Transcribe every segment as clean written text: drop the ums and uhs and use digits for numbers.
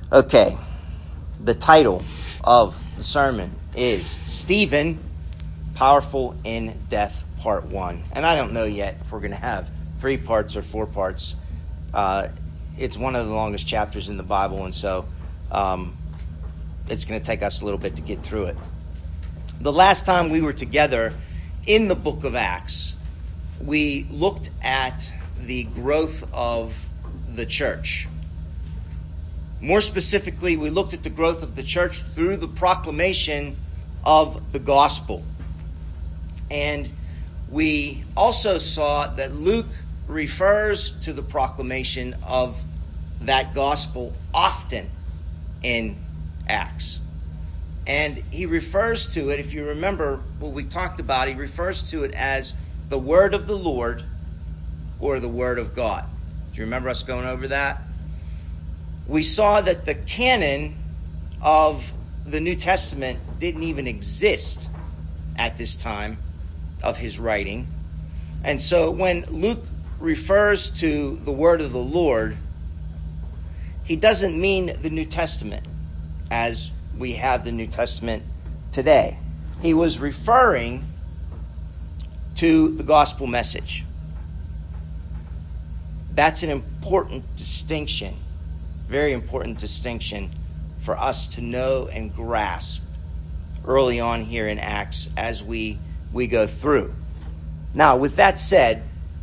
Okay, the title of the sermon is Stephen, Powerful in Death, Part 1. And I don't know yet if we're going to have 3 parts or 4 parts. It's one of the longest chapters in the Bible, and so it's going to take us a little bit to get through it. The last time we were together in the book of Acts, we looked at the growth of the church. More specifically, we looked at the growth of the church through the proclamation of the gospel. And we also saw that Luke refers to the proclamation of that gospel often in Acts. And he refers to it, if you remember what we talked about, he refers to it as the word of the Lord or the word of God. Do you remember us going over that? We saw that the canon of the New Testament didn't even exist at this time of his writing. And so when Luke refers to the word of the Lord, he doesn't mean the New Testament as we have the New Testament today. He was referring to the gospel message. That's an important distinction. Very important distinction for us to know and grasp early on here in Acts as we go through. Now, with that said,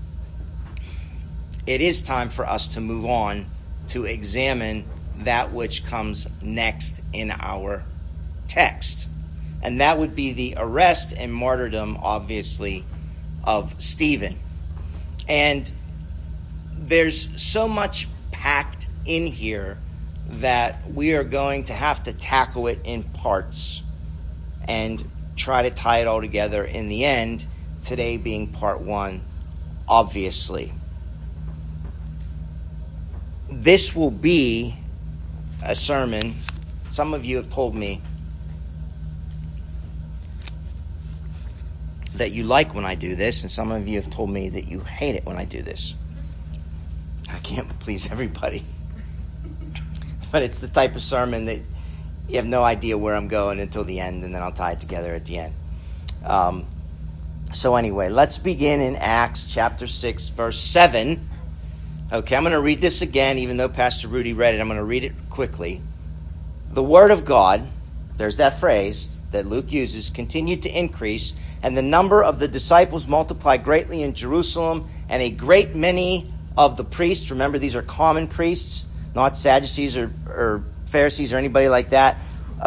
it is time for us to move on to examine that which comes next in our text. And that would be the arrest and martyrdom, obviously, of Stephen. And there's so much packed in here that we are going to have to tackle it in parts and try to tie it all together in the end, today being part 1, obviously. This will be a sermon. Some of you have told me that you like when I do this, and some of you have told me that you hate it when I do this. I can't please everybody. But it's the type of sermon that you have no idea where I'm going until the end, and then I'll tie it together at the end. So anyway, let's begin in Acts chapter 6, verse 7. Okay, I'm going to read this again, even though Pastor Rudy read it. I'm going to read it quickly. The word of God, there's that phrase that Luke uses, continued to increase, and the number of the disciples multiplied greatly in Jerusalem, and a great many of the priests, remember these are common priests, not Sadducees or Pharisees or anybody like that,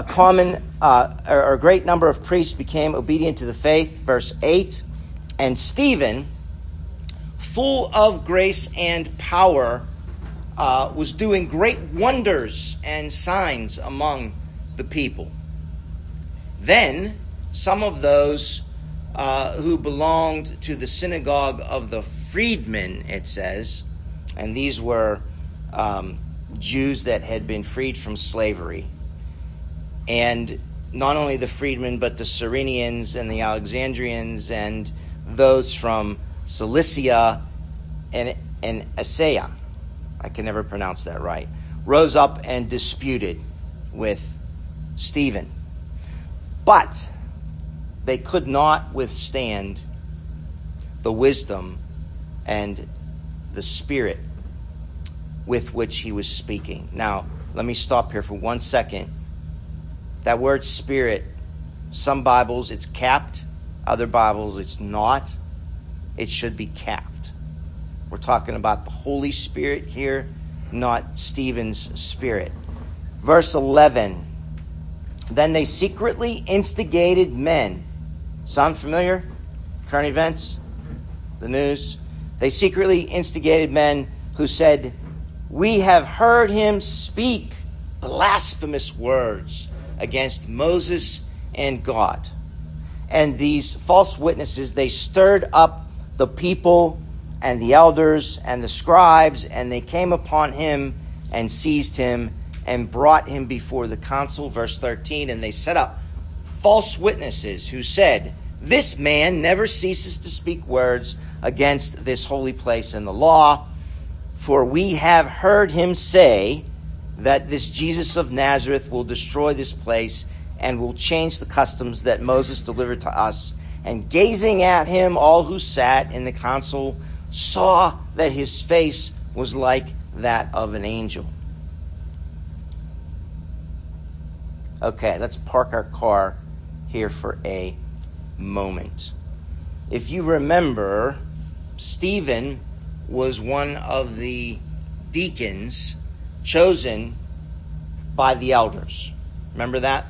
a great number of priests became obedient to the faith. Verse 8, and Stephen, full of grace and power, was doing great wonders and signs among the people. Then some of those who belonged to the synagogue of the freedmen, it says, and these were Jews that had been freed from slavery. And not only the freedmen, but the Cyrenians and the Alexandrians and those from Cilicia and Achaia, I can never pronounce that right, rose up and disputed with Stephen. But they could not withstand the wisdom and the spirit with which he was speaking. Now, let me stop here for 1 second. That word spirit, some Bibles it's capped, other Bibles it's not. It should be capped. We're talking about the Holy Spirit here, not Stephen's spirit. Verse 11, then they secretly instigated men. Sound familiar? Current events? The news? They secretly instigated men who said, we have heard him speak blasphemous words against Moses and God. And these false witnesses, they stirred up the people and the elders and the scribes, and they came upon him and seized him and brought him before the council. Verse 13, and they set up false witnesses who said, this man never ceases to speak words against this holy place and the law. For we have heard him say that this Jesus of Nazareth will destroy this place and will change the customs that Moses delivered to us. And gazing at him, all who sat in the council saw that his face was like that of an angel. Okay, let's park our car here for a moment. If you remember, Stephen was one of the deacons chosen by the elders. Remember that?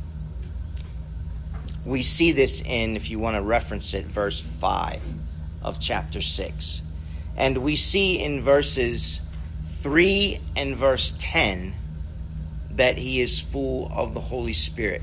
We see this in, if you want to reference it, verse 5 of chapter 6. And we see in verses 3 and verse 10 that he is full of the Holy Spirit.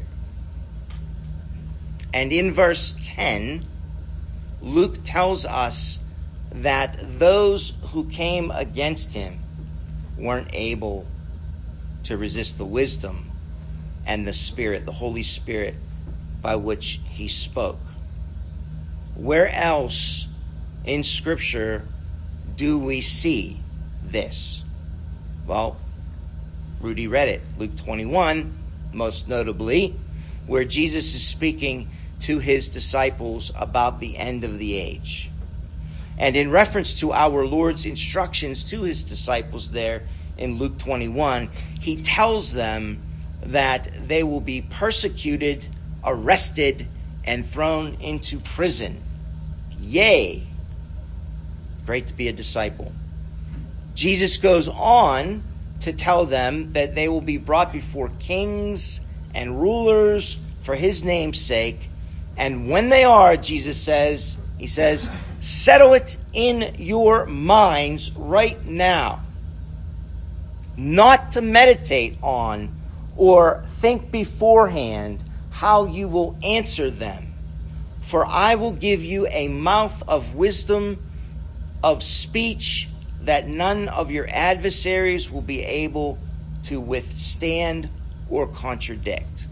And in verse 10, Luke tells us that those who came against him weren't able to resist the wisdom and the Spirit, the Holy Spirit, by which he spoke. Where else in Scripture do we see this? Well, Rudy read it, Luke 21, most notably, where Jesus is speaking to his disciples about the end of the age. And in reference to our Lord's instructions to his disciples there in Luke 21, he tells them that they will be persecuted, arrested, and thrown into prison. Yay! Great to be a disciple. Jesus goes on to tell them that they will be brought before kings and rulers for his name's sake. And when they are, Jesus says, he says, settle it in your minds right now, not to meditate on or think beforehand how you will answer them. For I will give you a mouth of wisdom, of speech, that none of your adversaries will be able to withstand or contradict.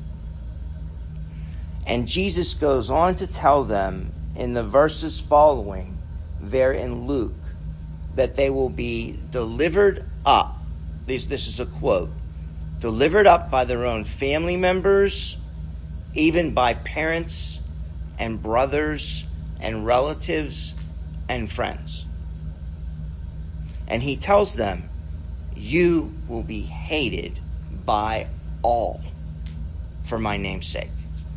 And Jesus goes on to tell them in the verses following there in Luke that they will be delivered up. This is a quote. Delivered up by their own family members, even by parents and brothers and relatives and friends. And he tells them, you will be hated by all for my name's sake.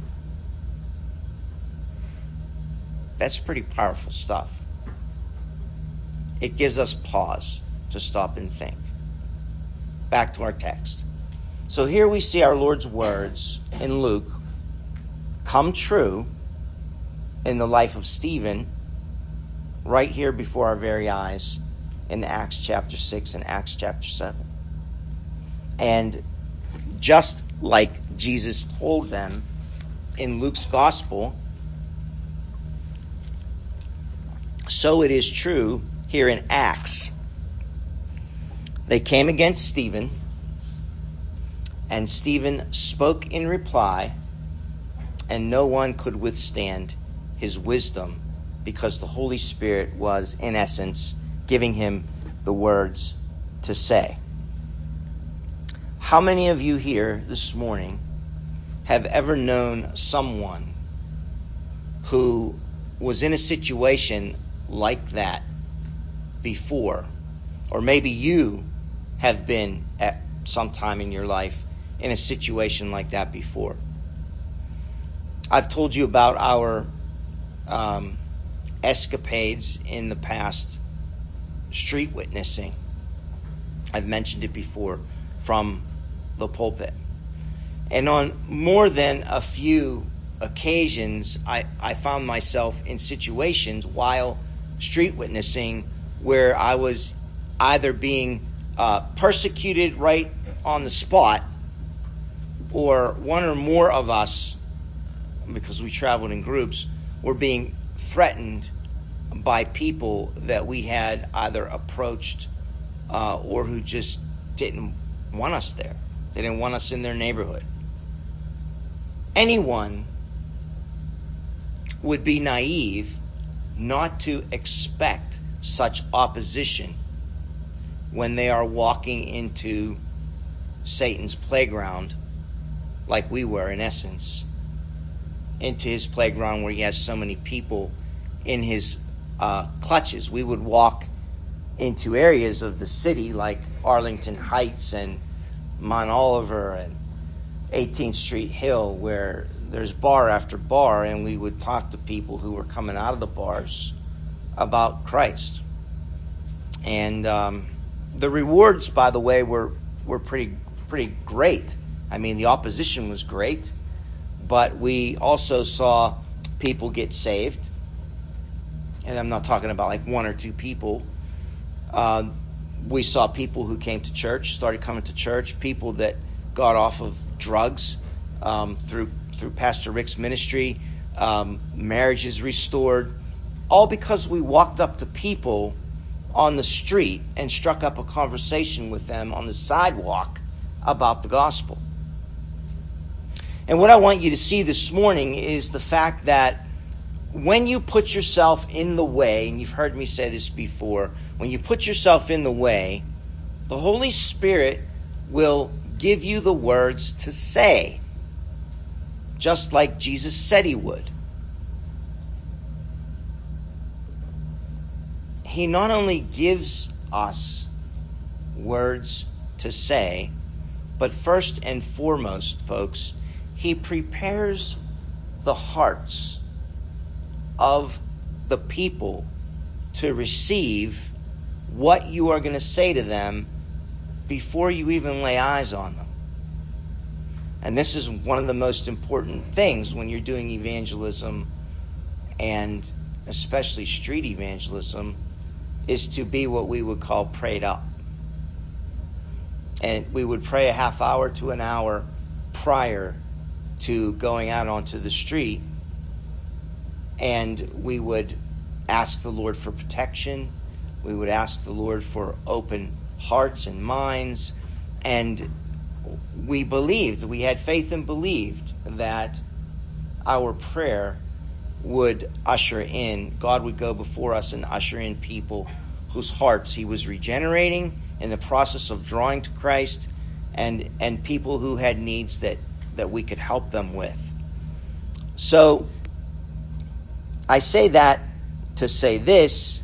That's pretty powerful stuff. It gives us pause to stop and think. Back to our text. So here we see our Lord's words in Luke come true in the life of Stephen right here before our very eyes in Acts chapter 6 and Acts chapter 7. And just like Jesus told them in Luke's gospel, so it is true here in Acts. They came against Stephen, and Stephen spoke in reply, and no one could withstand his wisdom because the Holy Spirit was, in essence, giving him the words to say. How many of you here this morning have ever known someone who was in a situation like that before? Or maybe you have been at some time in your life in a situation like that before. I've told you about our escapades in the past, street witnessing. I've mentioned it before from the pulpit. And on more than a few occasions, I found myself in situations while street witnessing where I was either being persecuted right on the spot, or one or more of us, because we traveled in groups, were being threatened by people that we had either approached or who just didn't want us there. They didn't want us in their neighborhood. Anyone would be naive not to expect such opposition when they are walking into Satan's playground, like we were in essence, into his playground where he has so many people in his clutches. We would walk into areas of the city like Arlington Heights and Mount Oliver and 18th Street Hill, where there's bar after bar, and we would talk to people who were coming out of the bars about Christ. And the rewards, by the way, were pretty great. I mean, the opposition was great, but we also saw people get saved. And I'm not talking about like one or two people. We saw people who came to church, started coming to church, people that got off of drugs through Pastor Rick's ministry, marriages restored, all because we walked up to people on the street and struck up a conversation with them on the sidewalk about the gospel. And what I want you to see this morning is the fact that when you put yourself in the way, and you've heard me say this before, when you put yourself in the way, the Holy Spirit will give you the words to say, just like Jesus said he would. He not only gives us words to say, but first and foremost, folks, he prepares the hearts of the people to receive what you are going to say to them before you even lay eyes on them. And this is one of the most important things when you're doing evangelism, and especially street evangelism, is to be what we would call prayed up. And we would pray a half hour to an hour prior to going out onto the street, and we would ask the Lord for protection. We would ask the Lord for open hearts and minds, and we had faith and believed that our prayer would usher in, God would go before us and usher in people whose hearts he was regenerating in the process of drawing to Christ, and people who had needs that we could help them with. So I say that to say this: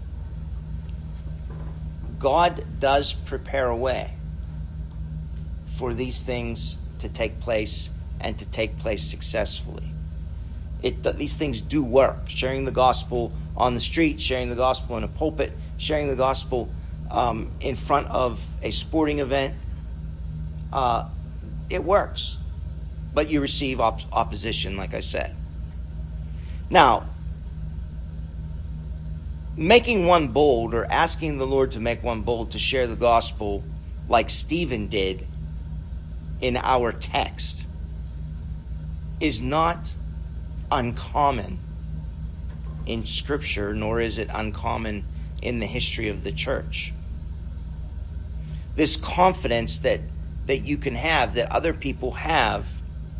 God does prepare a way for these things to take place and to take place successfully. These things do work. Sharing the gospel on the street, sharing the gospel in a pulpit, sharing the gospel in front of a sporting event, it works. But you receive opposition, like I said. Now, making one bold, or asking the Lord to make one bold to share the gospel like Stephen did in our text, is not uncommon in Scripture, nor is it uncommon in the history of the church. This confidence that you can have, that other people have,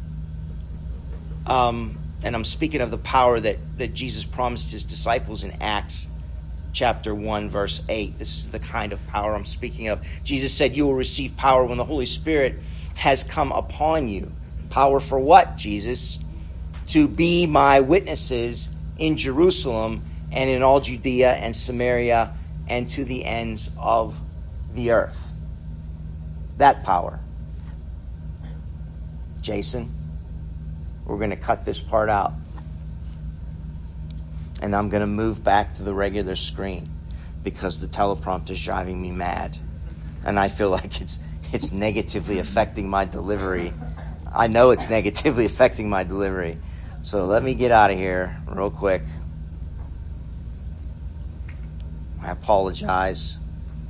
and I'm speaking of the power that Jesus promised his disciples in Acts chapter 1, verse 8. This is the kind of power I'm speaking of. Jesus said, "You will receive power when the Holy Spirit has come upon you." Power for what, Jesus? To be my witnesses in Jerusalem and in all Judea and Samaria and to the ends of the earth. That power. Jason, we're going to cut this part out. And I'm going to move back to the regular screen because the teleprompter is driving me mad. And I feel like it's negatively affecting my delivery. I know it's negatively affecting my delivery. So let me get out of here real quick. I apologize.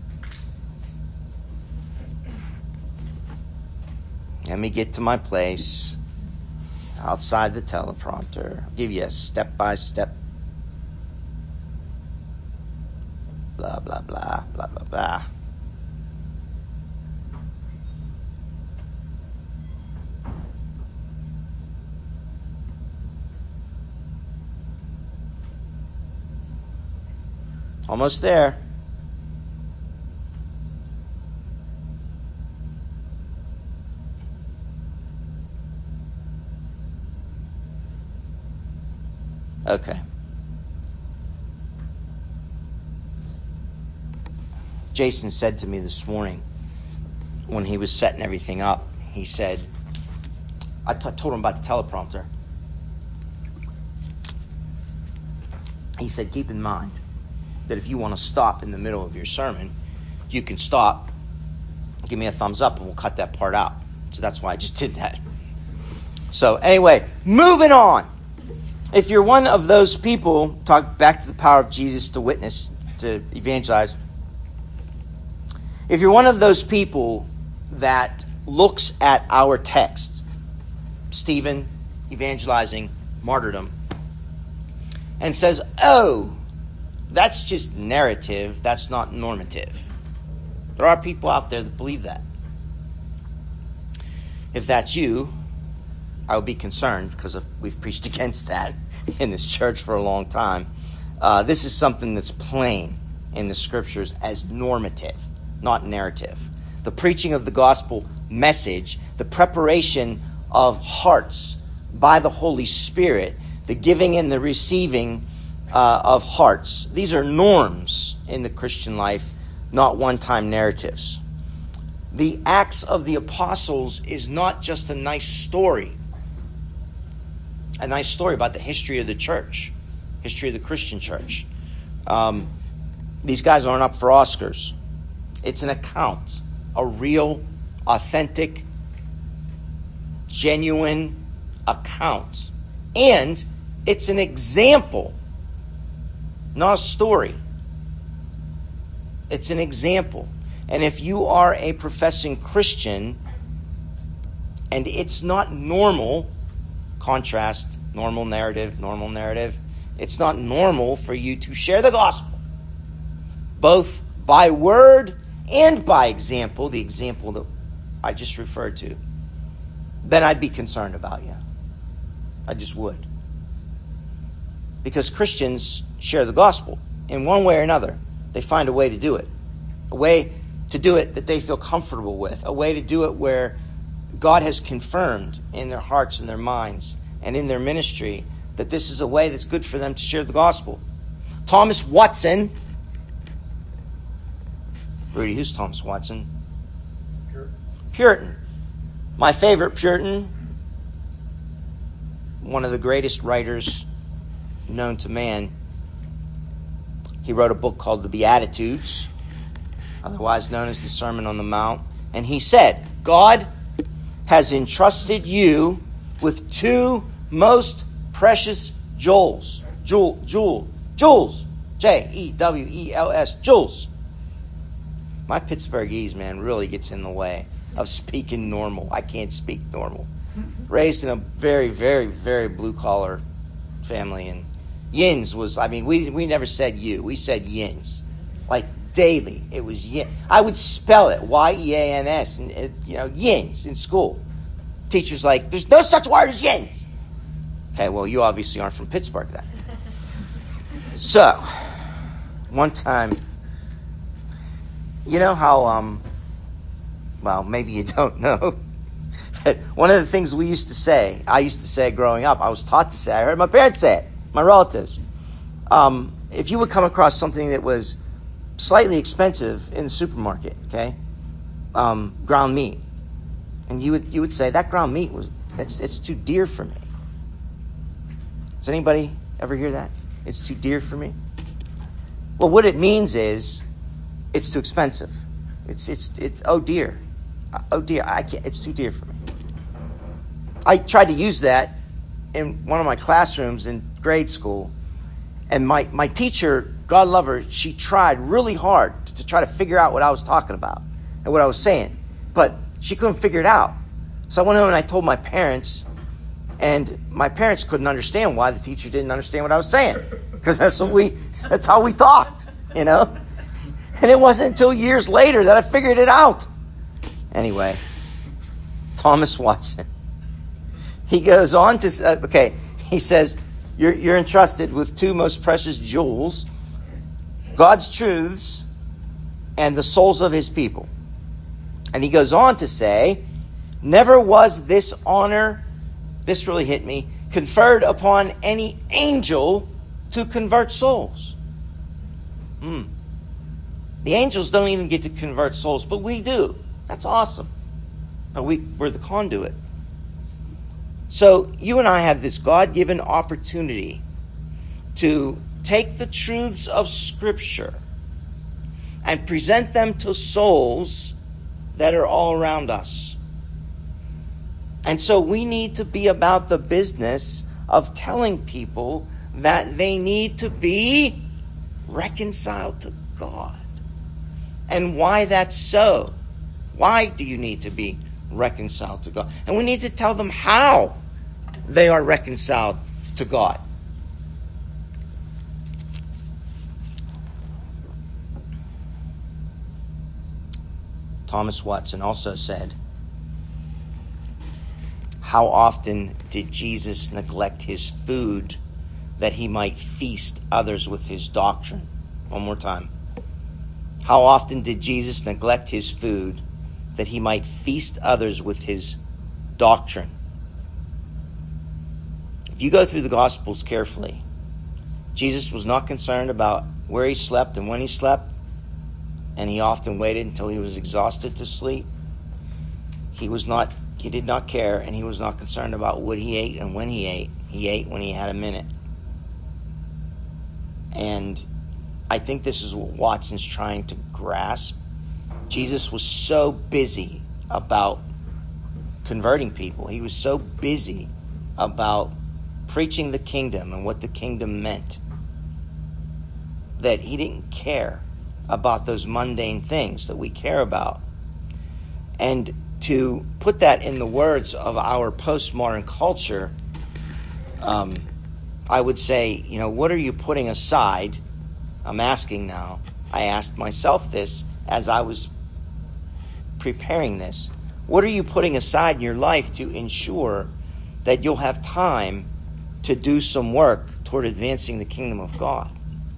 Let me get to my place outside the teleprompter. I'll give you a step-by-step. Blah, blah, blah, blah, blah, blah. Almost there. Okay. Jason said to me this morning when he was setting everything up, he said, I told him about the teleprompter. He said, keep in mind that if you want to stop in the middle of your sermon, you can stop, give me a thumbs up, and we'll cut that part out. So that's why I just did that. So anyway, moving on. If you're one of those people, talk back to the power of Jesus to witness, to evangelize. If you're one of those people that looks at our text, Stephen evangelizing martyrdom, and says, oh, that's just narrative, that's not normative. There are people out there that believe that. If that's you, I would be concerned because we've preached against that in this church for a long time. This is something that's plain in the scriptures as normative, not narrative. The preaching of the gospel message, the preparation of hearts by the Holy Spirit, the giving and the receiving of hearts. These are norms in the Christian life, not one-time narratives. The Acts of the Apostles is not just a nice story about the history of the church, history of the Christian church. These guys aren't up for Oscars. It's an account, a real, authentic, genuine account. And it's an example, not a story. It's an example. And if you are a professing Christian and it's not normal, contrast, normal narrative, it's not normal for you to share the gospel, both by word and by example, the example that I just referred to, then I'd be concerned about you. I just would. Because Christians share the gospel in one way or another. They find a way to do it. A way to do it that they feel comfortable with. A way to do it where God has confirmed in their hearts and their minds and in their ministry that this is a way that's good for them to share the gospel. Thomas Watson. Rudy, who's Thomas Watson? Puritan. My favorite Puritan. One of the greatest writers known to man. He wrote a book called The Beatitudes, otherwise known as the Sermon on the Mount. And he said, God has entrusted you with two most precious jewels. Jewels. Jewels. Jewels. My Pittsburghese, man, really gets in the way of speaking normal. I can't speak normal. Raised in a very, very, very blue-collar family. And yins was, we never said you. We said yins. Like daily. It was yin. I would spell it, Y-E-A-N-S, and yins in school. Teacher's like, there's no such word as yins. Okay, well, you obviously aren't from Pittsburgh then. So, one time, you know how, well, maybe you don't know, but one of the things I used to say growing up, I was taught to say, I heard my parents say it, my relatives. If you would come across something that was slightly expensive in the supermarket, okay, ground meat, and you would say, that ground meat it's too dear for me. Does anybody ever hear that? It's too dear for me? Well, what it means is, it's too expensive. It's oh dear, I can't. It's too dear for me. I tried to use that in one of my classrooms in grade school, and my teacher, God love her, she tried really hard to try to figure out what I was talking about and what I was saying, but she couldn't figure it out. So I went home and I told my parents, and my parents couldn't understand why the teacher didn't understand what I was saying, because that's how we talked, And it wasn't until years later that I figured it out. Anyway, Thomas Watson. He goes on to, he says, you're entrusted with two most precious jewels, God's truths and the souls of his people. And he goes on to say, never was this honor, this really hit me, conferred upon any angel to convert souls. The angels don't even get to convert souls, but we do. That's awesome. But we're the conduit. So you and I have this God-given opportunity to take the truths of Scripture and present them to souls that are all around us. And so we need to be about the business of telling people that they need to be reconciled to God. And why that's so. Why do you need to be reconciled to God? And we need to tell them how they are reconciled to God. Thomas Watson also said, how often did Jesus neglect his food that he might feast others with his doctrine? One more time. How often did Jesus neglect his food that he might feast others with his doctrine? If you go through the Gospels carefully, Jesus was not concerned about where he slept and when he slept, and he often waited until he was exhausted to sleep. He did not care, and he was not concerned about what he ate and when he ate. He ate when he had a minute. And I think this is what Watson's trying to grasp. Jesus was so busy about converting people. He was so busy about preaching the kingdom and what the kingdom meant that he didn't care about those mundane things that we care about. And to put that in the words of our postmodern culture, I would say, what are you putting aside? I'm asking now. I asked myself this as I was preparing this. What are you putting aside in your life to ensure that you'll have time to do some work toward advancing the kingdom of God?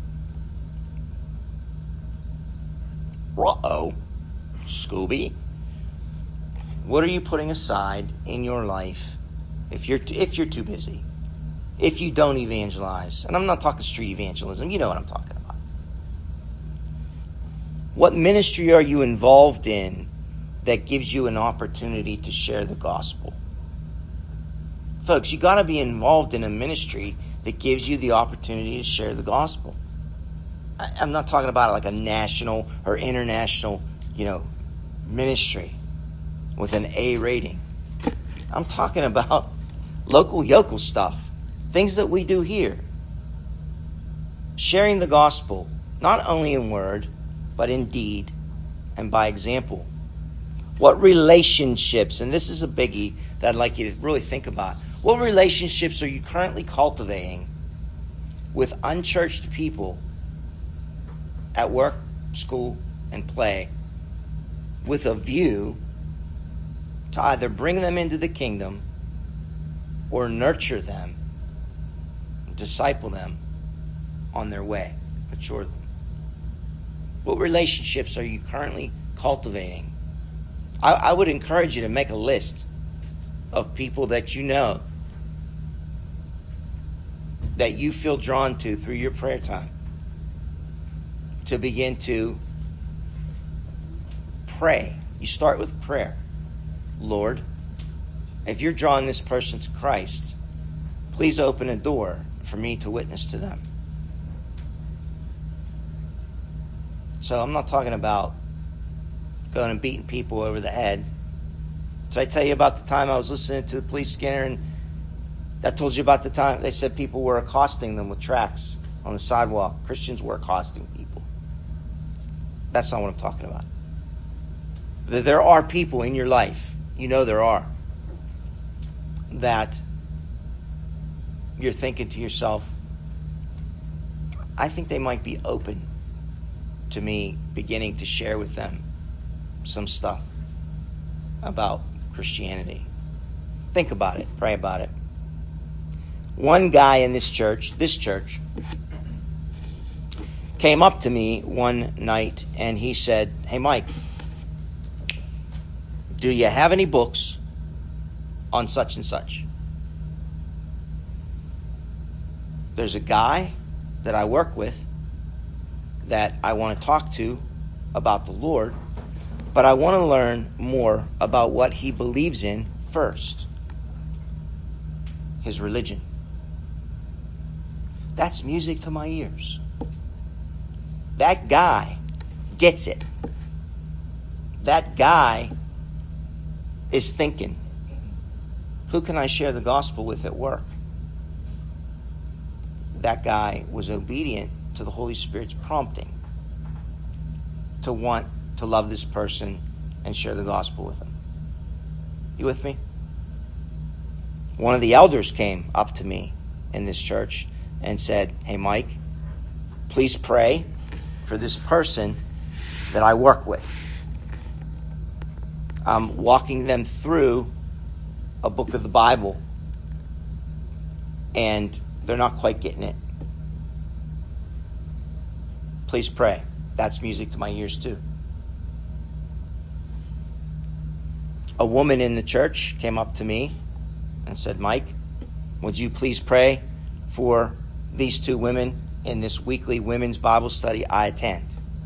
Uh-oh, Scooby. What are you putting aside in your life if you're too busy? If you don't evangelize? And I'm not talking street evangelism. You know what I'm talking about. What ministry are you involved in that gives you an opportunity to share the gospel? Folks, you got to be involved in a ministry that gives you the opportunity to share the gospel. I'm not talking about like a national or international, ministry with an A rating. I'm talking about local yokel stuff, things that we do here. Sharing the gospel, not only in word, but in deed and by example. What relationships, and this is a biggie that I'd like you to really think about. What relationships are you currently cultivating with unchurched people at work, school, and play with a view to either bring them into the kingdom or nurture them, disciple them on their way, mature them? What relationships are you currently cultivating? I would encourage you to make a list of people that you know that you feel drawn to through your prayer time to begin to pray. You start with prayer. Lord, if you're drawing this person to Christ, please open a door for me to witness to them. So I'm not talking about going and beating people over the head. Did I tell you about the time I was listening to the police scanner and I told you about the time they said people were accosting them with tracts on the sidewalk? Christians were accosting people. That's not what I'm talking about. There are people in your life, there are, that you're thinking to yourself, I think they might be open to me beginning to share with them some stuff about Christianity. Think about it. Pray about it. One guy in this church, came up to me one night and he said, "Hey, Mike, do you have any books on such and such?" there's a guy that I work with that I want to talk to about the Lord, but I want to learn more about what he believes in first. His religion. That's music to my ears. That guy gets it. That guy is thinking, who can I share the gospel with at work? That guy was obedient to the Holy Spirit's prompting to want to love this person and share the gospel with him. You with me? One of the elders came up to me in this church and said, hey, Mike, please pray for this person that I work with. I'm walking them through a book of the Bible, and they're not quite getting it. Please pray. That's music to my ears too. A woman in the church came up to me and said, Mike, would you please pray for these two women in this weekly women's Bible study I attend?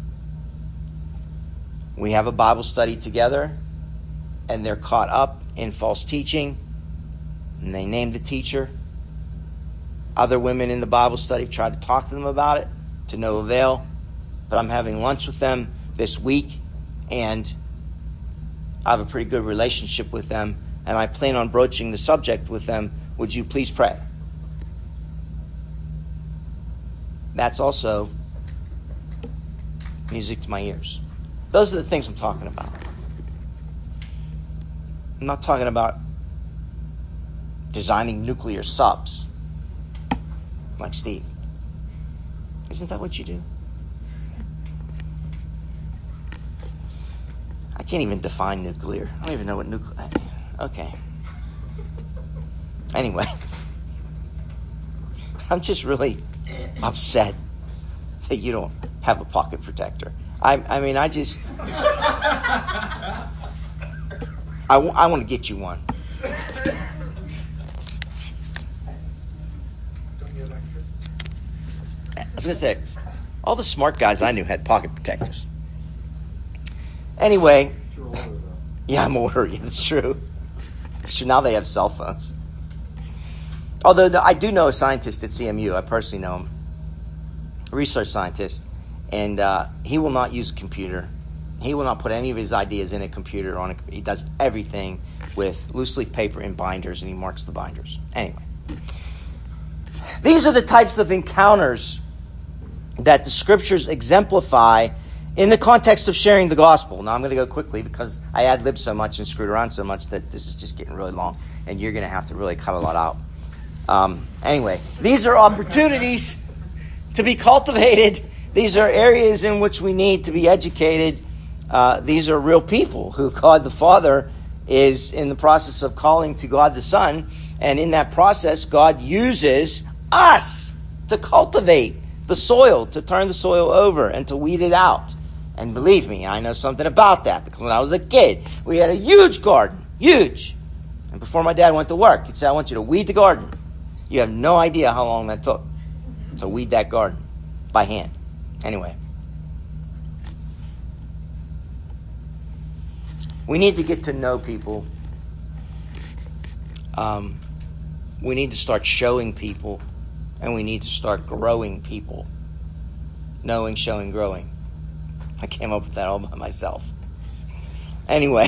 We have a Bible study together, and they're caught up in false teaching, and they named the teacher. Other women in the Bible study have tried to talk to them about it, to no avail. But I'm having lunch with them this week, and I have a pretty good relationship with them, and I plan on broaching the subject with them. Would you please pray? That's also music to my ears. Those are the things I'm talking about. I'm not talking about designing nuclear subs like Steve. Isn't that what you do? I can't even define nuclear. I don't even know what nuclear... Okay. Anyway. I'm just really upset that you don't have a pocket protector. I want to get you one. I was going to say, all the smart guys I knew had pocket protectors. Anyway, yeah, I'm older. Yeah, that's true. It's true. Now they have cell phones. Although I do know a scientist at CMU. I personally know him. A research scientist. And he will not use a computer. He will not put any of his ideas in a computer. He does everything with loose leaf paper and binders, and he marks the binders. Anyway. These are the types of encounters that the scriptures exemplify in the context of sharing the gospel. Now, I'm going to go quickly because I ad-libbed so much and screwed around so much that this is just getting really long, and you're going to have to really cut a lot out. Anyway, these are opportunities to be cultivated. These are areas in which we need to be educated. These are real people who God the Father is in the process of calling to God the Son, and in that process, God uses us to cultivate the soil, to turn the soil over and to weed it out. And believe me, I know something about that, because when I was a kid, we had a huge garden, huge. And before my dad went to work, he'd say, I want you to weed the garden. You have no idea how long that took to weed that garden by hand. Anyway. We need to get to know people. We need to start showing people, and we need to start growing people. Knowing, showing, growing. I came up with that all by myself. Anyway,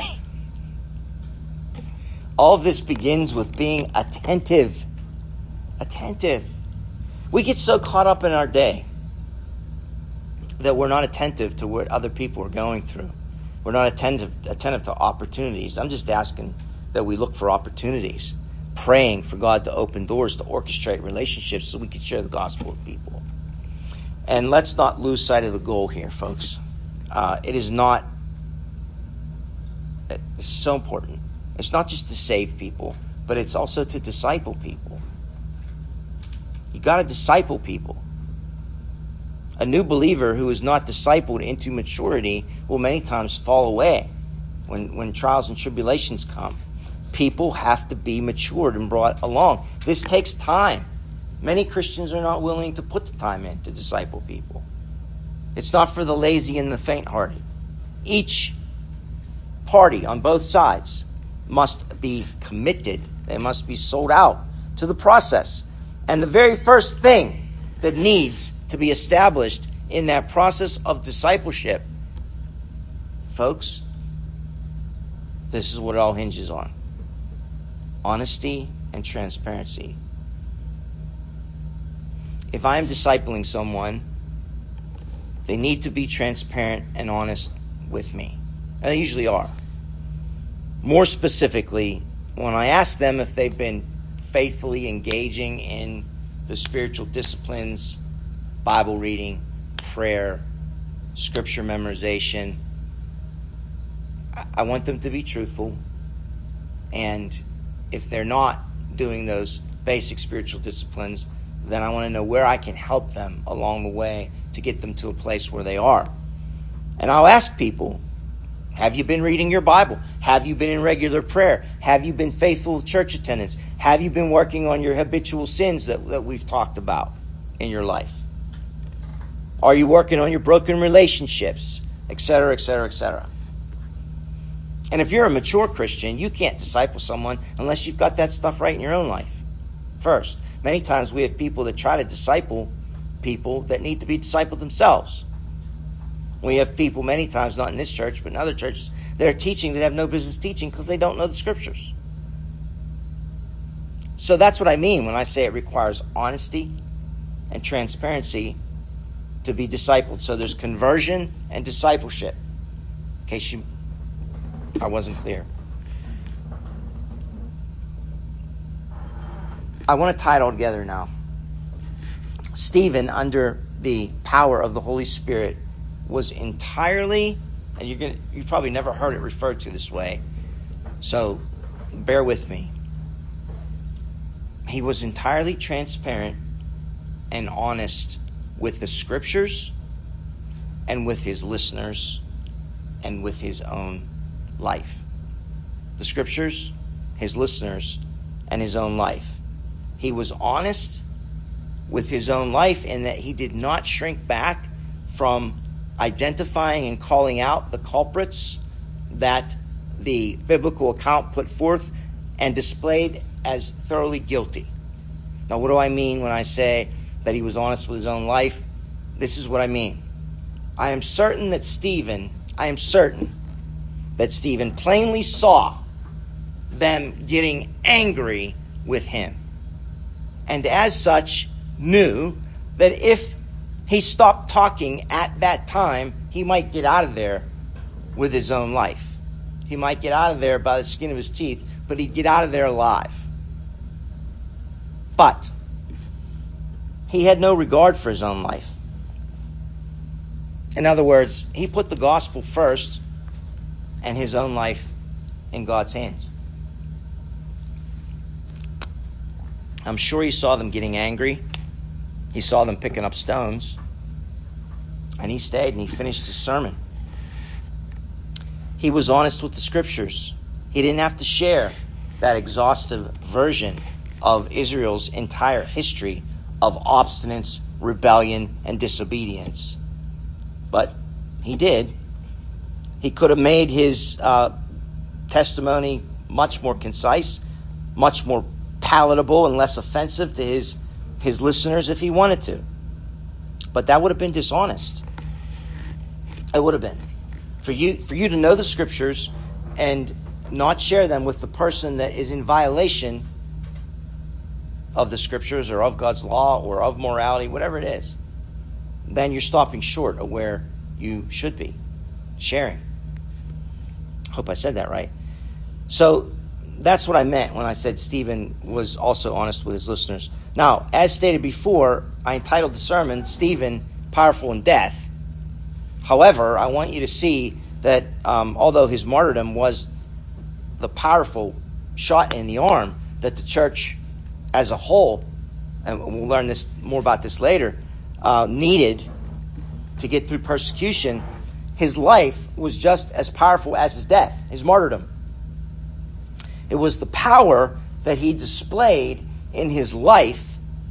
all of this begins with being attentive. Attentive. We get so caught up in our day that we're not attentive to what other people are going through. We're not attentive to opportunities. I'm just asking that we look for opportunities, praying for God to open doors, to orchestrate relationships so we can share the gospel with people. And let's not lose sight of the goal here, folks. It's so important. It's not just to save people, but it's also to disciple people. You got to disciple people. A new believer who is not discipled into maturity will many times fall away when trials and tribulations come. People have to be matured and brought along. This takes time. Many Christians are not willing to put the time in to disciple people. It's not for the lazy and the faint-hearted. Each party on both sides must be committed. They must be sold out to the process. And the very first thing that needs to be established in that process of discipleship, folks, this is what it all hinges on: honesty and transparency. If I am discipling someone, they need to be transparent and honest with me. And they usually are. More specifically, when I ask them if they've been faithfully engaging in the spiritual disciplines, Bible reading, prayer, scripture memorization, I want them to be truthful. And if they're not doing those basic spiritual disciplines, then I want to know where I can help them along the way to get them to a place where they are. And I'll ask people, have you been reading your Bible? Have you been in regular prayer? Have you been faithful to church attendance? Have you been working on your habitual sins that we've talked about in your life? Are you working on your broken relationships? Etc., etc., etc. And if you're a mature Christian, you can't disciple someone unless you've got that stuff right in your own life first. Many times we have people that try to disciple people that need to be discipled themselves. We have people many times, not in this church, but in other churches, that are teaching that have no business teaching because they don't know the scriptures. So that's what I mean when I say it requires honesty and transparency to be discipled. So there's conversion and discipleship. In case I wasn't clear. I want to tie it all together now. Stephen, under the power of the Holy Spirit, was entirely, and you probably never heard it referred to this way, so bear with me. He was entirely transparent and honest with the scriptures and with his listeners and with his own life. The scriptures, his listeners, and his own life. He was honest with his own life in that he did not shrink back from identifying and calling out the culprits that the biblical account put forth and displayed as thoroughly guilty. Now, what do I mean when I say that he was honest with his own life? This is what I mean. I am certain that Stephen plainly saw them getting angry with him. And as such, knew that if he stopped talking at that time, he might get out of there with his own life. He might get out of there by the skin of his teeth, but he'd get out of there alive. But he had no regard for his own life. In other words, he put the gospel first and his own life in God's hands. I'm sure he saw them getting angry. He saw them picking up stones. And he stayed and he finished his sermon. He was honest with the scriptures. He didn't have to share that exhaustive version of Israel's entire history of obstinance, rebellion, and disobedience. But he did. He could have made his testimony much more concise, much more palatable and less offensive to his listeners if he wanted to. But that would have been dishonest. It would have been. For you to know the scriptures and not share them with the person that is in violation of the scriptures or of God's law or of morality, whatever it is, then you're stopping short of where you should be sharing. I hope I said that right. So that's what I meant when I said Stephen was also honest with his listeners. Now, as stated before, I entitled the sermon, Stephen, Powerful in Death. However, I want you to see that although his martyrdom was the powerful shot in the arm that the church as a whole, and we'll learn more about this later, needed to get through persecution, his life was just as powerful as his death, his martyrdom. It was the power that he displayed in his life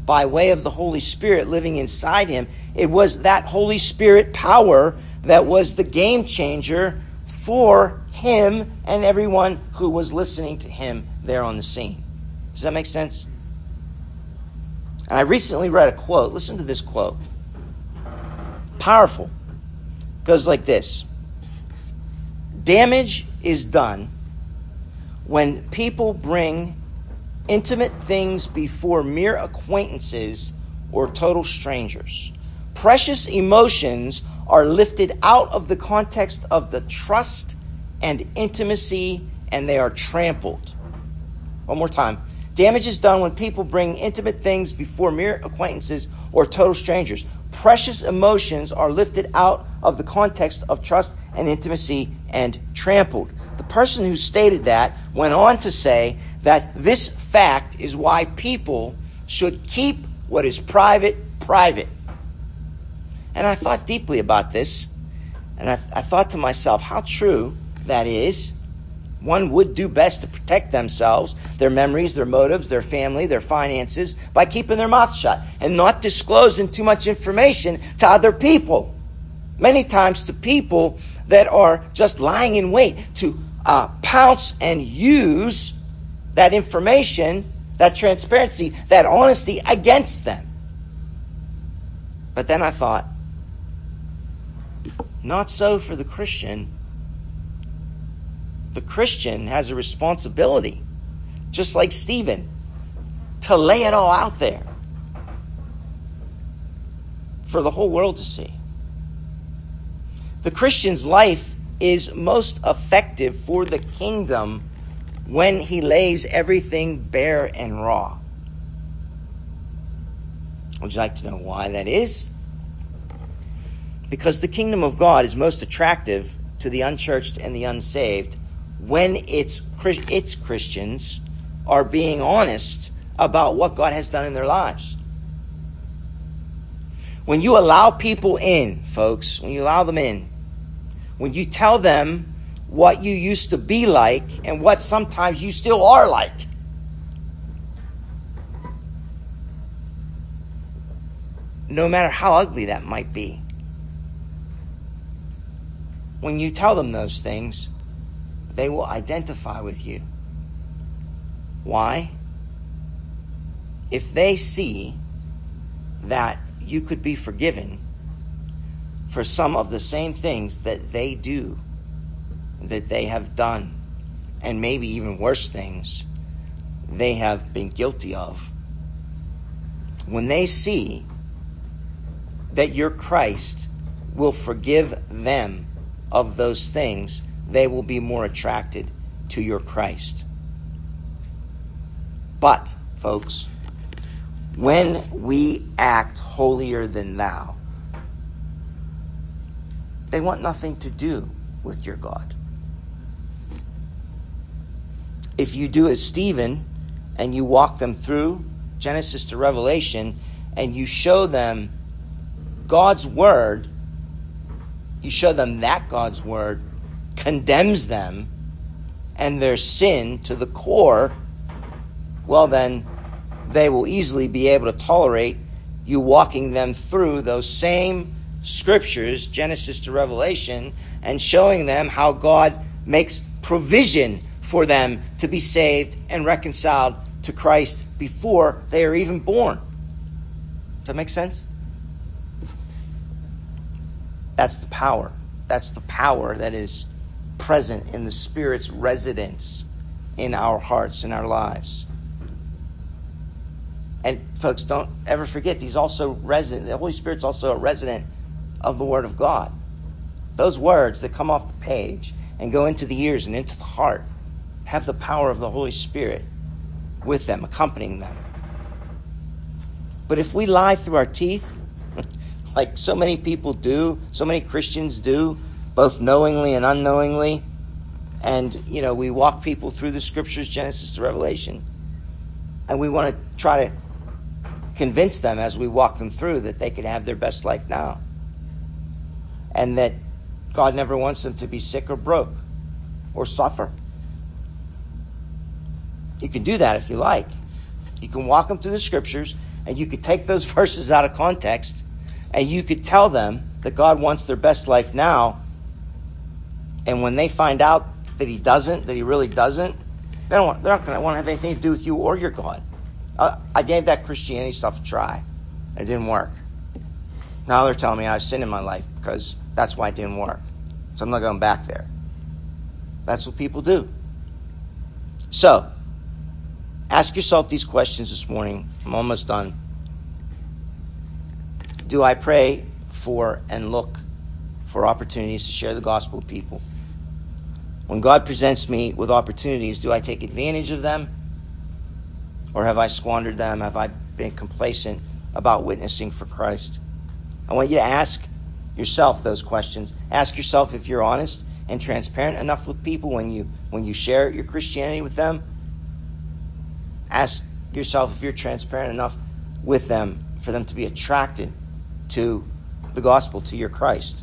by way of the Holy Spirit living inside him. It was that Holy Spirit power that was the game changer for him and everyone who was listening to him there on the scene. Does that make sense? And I recently read a quote. Listen to this quote. Powerful. It goes like this. Damage is done when people bring intimate things before mere acquaintances or total strangers. Precious emotions are lifted out of the context of the trust and intimacy, and they are trampled. One more time. Damage is done when people bring intimate things before mere acquaintances or total strangers. Precious emotions are lifted out of the context of trust and intimacy and trampled. The person who stated that went on to say that this fact is why people should keep what is private, private. And I thought deeply about this, and I thought to myself how true that is. One would do best to protect themselves, their memories, their motives, their family, their finances, by keeping their mouth shut and not disclosing too much information to other people. Many times to people that are just lying in wait to pounce and use that information, that transparency, that honesty against them. But then I thought, not so for the Christian. The Christian has a responsibility, just like Stephen, to lay it all out there for the whole world to see. The Christian's life is most effective for the kingdom when he lays everything bare and raw. Would you like to know why that is? Because the kingdom of God is most attractive to the unchurched and the unsaved when its Christians are being honest about what God has done in their lives. When you allow people in, folks, when you allow them in, when you tell them what you used to be like and what sometimes you still are like, no matter how ugly that might be, when you tell them those things, they will identify with you. Why? If they see that you could be forgiven for some of the same things that they do, that they have done, and maybe even worse things they have been guilty of, when they see that your Christ will forgive them of those things, they will be more attracted to your Christ. But, folks, when we act holier than thou, they want nothing to do with your God. If you do as Stephen and you walk them through Genesis to Revelation and you show them God's word, you show them that God's word condemns them and their sin to the core, well then they will easily be able to tolerate you walking them through those same scriptures, Genesis to Revelation, and showing them how God makes provision for them to be saved and reconciled to Christ before they are even born. Does that make sense? That's the power. That's the power that is present in the Spirit's residence in our hearts, in our lives. And folks, don't ever forget, he's also resident. The Holy Spirit's also a resident of the Word of God. Those words that come off the page and go into the ears and into the heart have the power of the Holy Spirit with them, accompanying them. But if we lie through our teeth, like so many people do, so many Christians do, both knowingly and unknowingly, and, we walk people through the scriptures, Genesis to Revelation, and we want to try to convince them as we walk them through that they can have their best life now, and that God never wants them to be sick or broke or suffer. You can do that if you like. You can walk them through the scriptures And you could take those verses out of context, and you could tell them that God wants their best life now. And when they find out that he doesn't, that he really doesn't, they're not going to want to have anything to do with you or your God. I gave that Christianity stuff a try. It didn't work. Now they're telling me I have sin in my life because that's why it didn't work. So I'm not going back there. That's what people do. So, ask yourself these questions this morning. I'm almost done. Do I pray for and look for opportunities to share the gospel with people? When God presents me with opportunities, do I take advantage of them? Or have I squandered them? Have I been complacent about witnessing for Christ? I want you to ask yourself those questions. Ask yourself if you're honest and transparent enough with people when you share your Christianity with them. Ask yourself if you're transparent enough with them for them to be attracted to the gospel, to your Christ.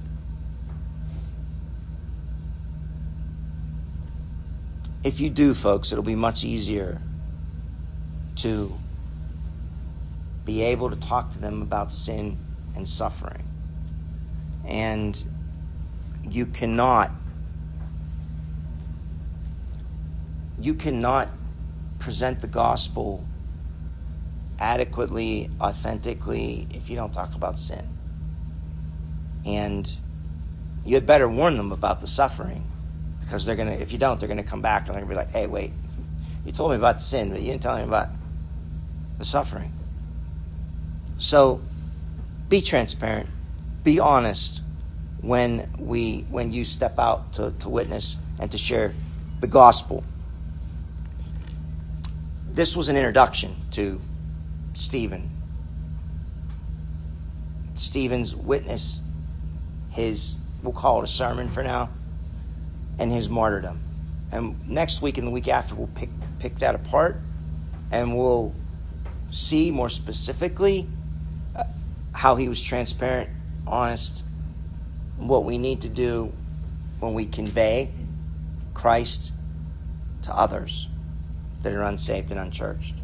If you do, folks, it'll be much easier to be able to talk to them about sin and suffering. And you cannot present the gospel adequately, authentically, if you don't talk about sin. And you had better warn them about the suffering, because if you don't, they're gonna come back and they're gonna be like, hey, wait, you told me about sin, but you didn't tell me about the suffering. So be transparent, be honest when you step out to witness and to share the gospel. This was an introduction to Stephen. Stephen's witness, we'll call it a sermon for now, and his martyrdom. And next week and the week after, we'll pick that apart, and we'll see more specifically how he was transparent, honest, what we need to do when we convey Christ to others that are unsaved and unchurched.